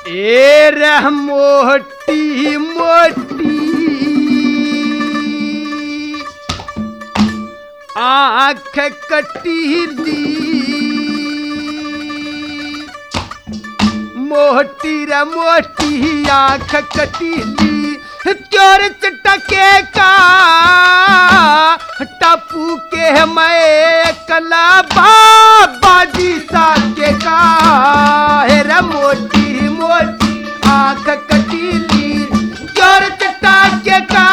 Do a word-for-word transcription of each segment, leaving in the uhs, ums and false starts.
ए रह मोटी मोटी आँख कटीली, मोटी रे मोटी आँख कटीली, चोर चटके का टपू के मैं कला बाजी साके का। रे मोटी मोटी आँख कटीली, चोर चटके का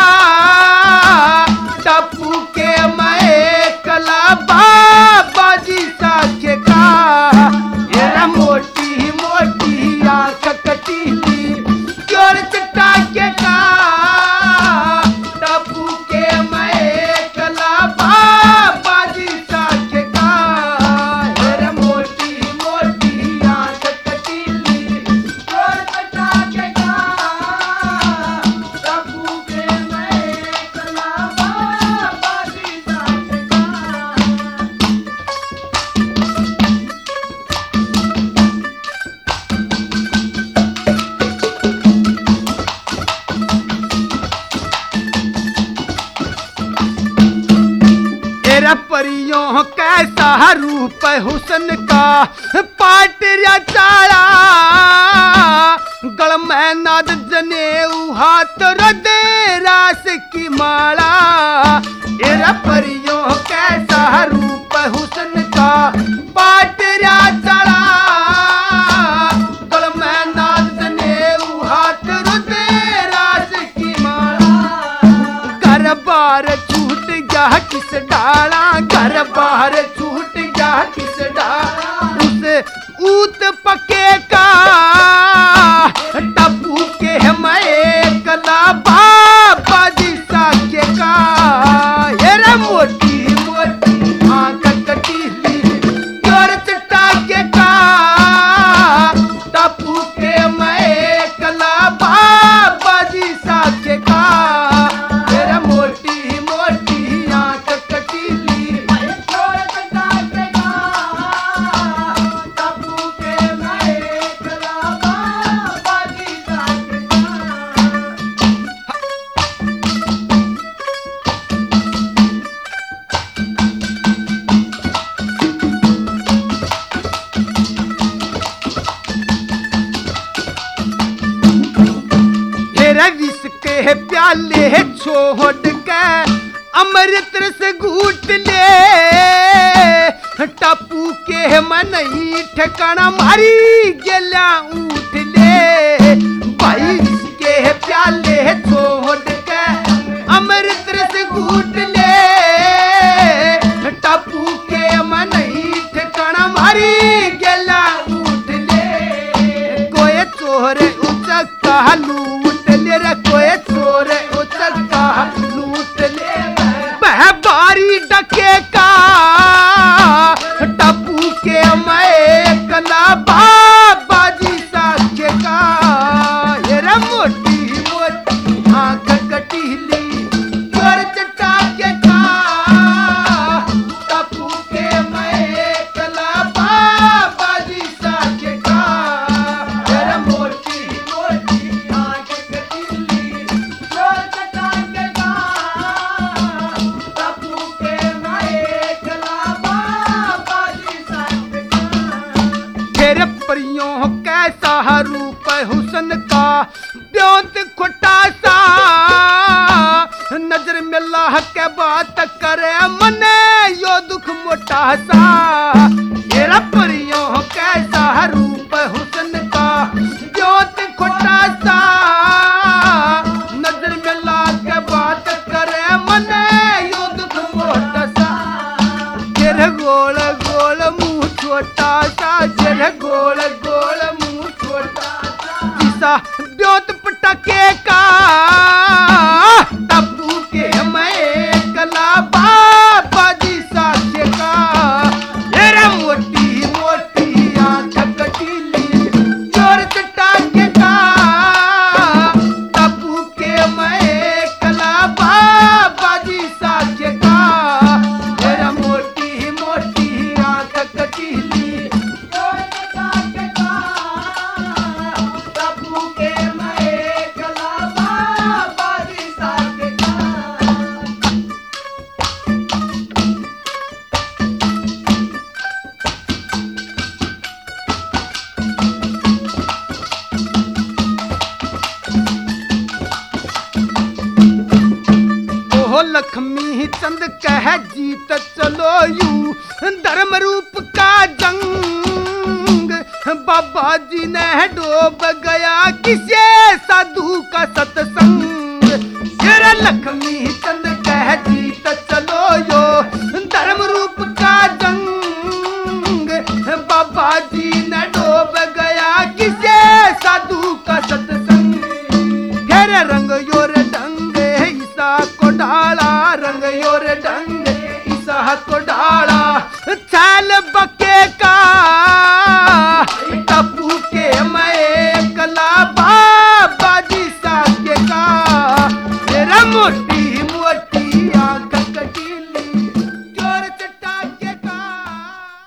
टपू के मैं कला बाजी साके का। रे मोटी मोटी आँख कटीली, चोर चटके का टपू के मैं कला बाजी साके का। रे मोटी मोटी आँख कटीली, चोर चटके का टपू के मैं कला बाजी साके का। तेरा परियों कैसा रूप हुस्न का पाटरिया चाड़ा, गल में नाद जनेऊ हाथ रदे रास की माला। तेरा परियों कैसा रूप हुस्न का पाटरिया चाड़ा, गल में नाद जनेऊ हाथ रदे रास की माला। घर बार छूट गया किस डाला, घर बाहर छूट गया किस डाला, उसे ऊत पके का टपू के मैं कला बाजी साके का। ये रे मोटी मोटी आँख कटीली, चोर चटके का टपू के मैं कला बाजी साके का। ये रे मोटी मोटी आँख कटीली, चोर चटके का टपू के मैं कला बाजी साके का। तेरा विष के प्याले छोड़ के अमृत रस घूट ले, टपू के मन ही ठिकाना मारी गेला उठ ले। भाई विष के प्याले छोड़ के अमृत रस घूट ले, टपू के मन ही ठिकाना मारी गेला उठ ले। कोई चोर उचक्का लूट ले रे, कोई चोर उचक्का लूट ले, बह बारी डके का टपू के मैं कला बाजी साके का। ये रे मोटी मोटी आँख कटीली, चोर चटके का टपू के मैं कला बाजी साके का। ये रे मोटी मोटी आँख कटीली, चोर चटके का टपू के मैं कला बाजी साके का। तेरे परियों कैसा रूप हुस्न का ब्योंत खुटा सा, नजर में लाह के बात करे मने यो दुख मोटा सा। तेरा परियों कैसा रूप हुस्न का ब्योंत खुटा सा, नजर में लाह के बात करे मने यो दुख मोटा सा। तेरे गोल गोल मुंह छोटा सा, तेरे गोल गोल मुंह छोटा सा, जिसा ब्योत पटके का टपू के मैं कला बाजी साके का। ये रे मोटी मोटी आँख कटीली, चोर चटके का टपू के मैं कला बाजी साके का। ये रे मोटी मोटी आँख कटीली, चोर चटके का डूब गया किसे साधु का सत्संग। तेरा लक्ष्मी चंद कह जीत चलो यो धर्म रूप का जंग। बाबा जी न डूब गया किसे साधु का सत्संग। फिर रंग योर ढंग ईसा को डाला, रंग योर ढंग ईसा को डाला। छैल बके का टप्पू के मैं कला बाबा जी साके का। तेरा मोटी